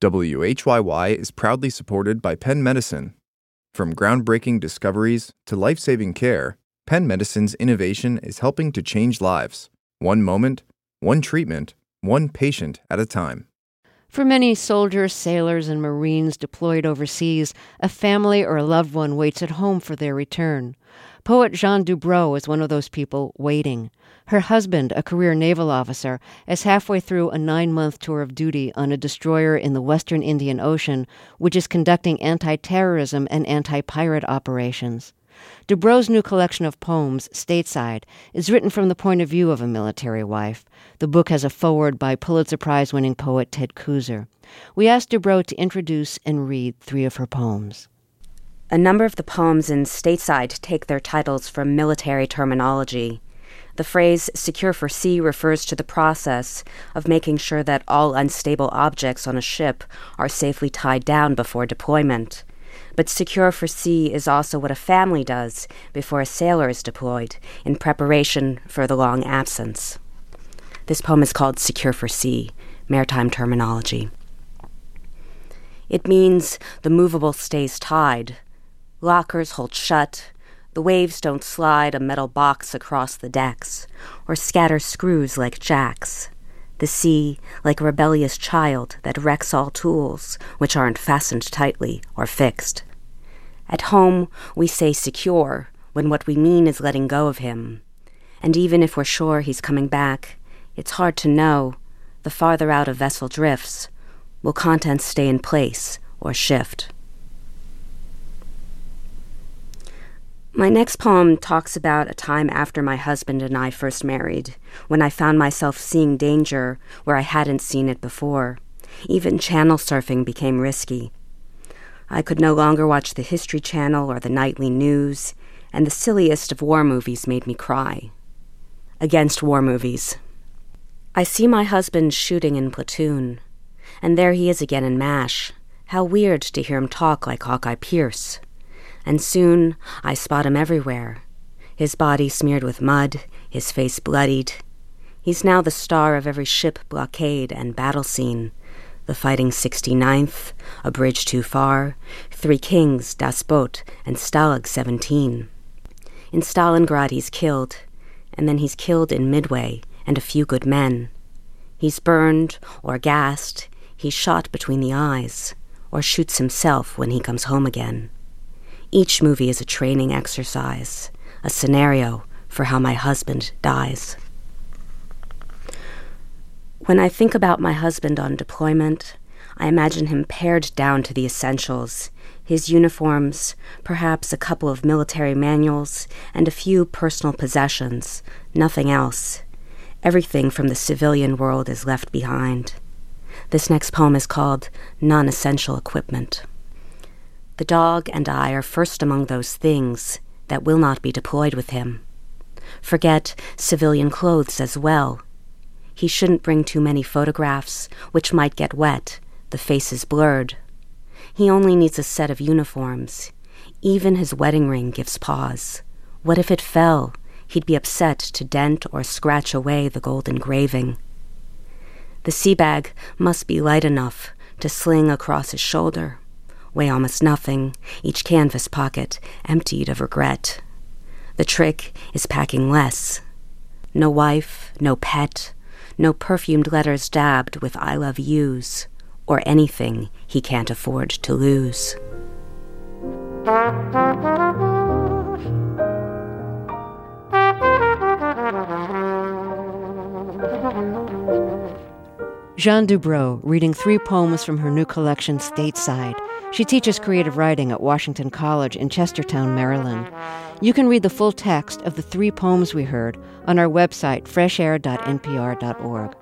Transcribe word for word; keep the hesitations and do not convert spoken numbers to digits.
W H Y Y is proudly supported by Penn Medicine. From groundbreaking discoveries to life-saving care, Penn Medicine's innovation is helping to change lives, one moment, one treatment, one patient at a time. For many soldiers, sailors, and Marines deployed overseas, a family or a loved one waits at home for their return. Poet Jeanne Dubrow is one of those people waiting. Her husband, a career naval officer, is halfway through a nine-month tour of duty on a destroyer in the Western Indian Ocean, which is conducting anti-terrorism and anti-pirate operations. Dubrow's new collection of poems, Stateside, is written from the point of view of a military wife. The book has a foreword by Pulitzer Prize-winning poet Ted Kooser. We asked Dubrow to introduce and read three of her poems. A number of the poems in Stateside take their titles from military terminology. The phrase secure for sea refers to the process of making sure that all unstable objects on a ship are safely tied down before deployment. But secure for sea is also what a family does before a sailor is deployed in preparation for the long absence. This poem is called Secure for Sea, maritime terminology. It means the movable stays tied. Lockers hold shut. The waves don't slide a metal box across the decks or scatter screws like jacks. The sea, like a rebellious child that wrecks all tools which aren't fastened tightly or fixed. At home, we say secure when what we mean is letting go of him. And even if we're sure he's coming back, it's hard to know. The farther out a vessel drifts, will contents stay in place or shift? My next poem talks about a time after my husband and I first married, when I found myself seeing danger where I hadn't seen it before. Even channel surfing became risky. I could no longer watch the History Channel or the nightly news, and the silliest of war movies made me cry. Against war movies. I see my husband shooting in Platoon, and there he is again in MASH. How weird to hear him talk like Hawkeye Pierce. And soon I spot him everywhere, his body smeared with mud, his face bloodied. He's now the star of every ship blockade and battle scene, the Fighting sixty-ninth, A Bridge Too Far, Three Kings, Das Boot, and Stalag seventeen. In Stalingrad he's killed, and then he's killed in Midway and a few good men. He's burned or gassed, he's shot between the eyes, or shoots himself when he comes home again. Each movie is a training exercise, a scenario for how my husband dies. When I think about my husband on deployment, I imagine him pared down to the essentials, his uniforms, perhaps a couple of military manuals, and a few personal possessions, nothing else. Everything from the civilian world is left behind. This next poem is called Non-Essential Equipment. The dog and I are first among those things that will not be deployed with him. Forget civilian clothes as well. He shouldn't bring too many photographs, which might get wet, the face is blurred. He only needs a set of uniforms. Even his wedding ring gives pause. What if it fell? He'd be upset to dent or scratch away the gold engraving. The sea bag must be light enough to sling across his shoulder. Weigh almost nothing, each canvas pocket emptied of regret. The trick is packing less. No wife, no pet, no perfumed letters dabbed with I love yous, or anything he can't afford to lose. Jeanne Dubrow reading three poems from her new collection, Stateside. She teaches creative writing at Washington College in Chestertown, Maryland. You can read the full text of the three poems we heard on our website, fresh air dot n p r dot org.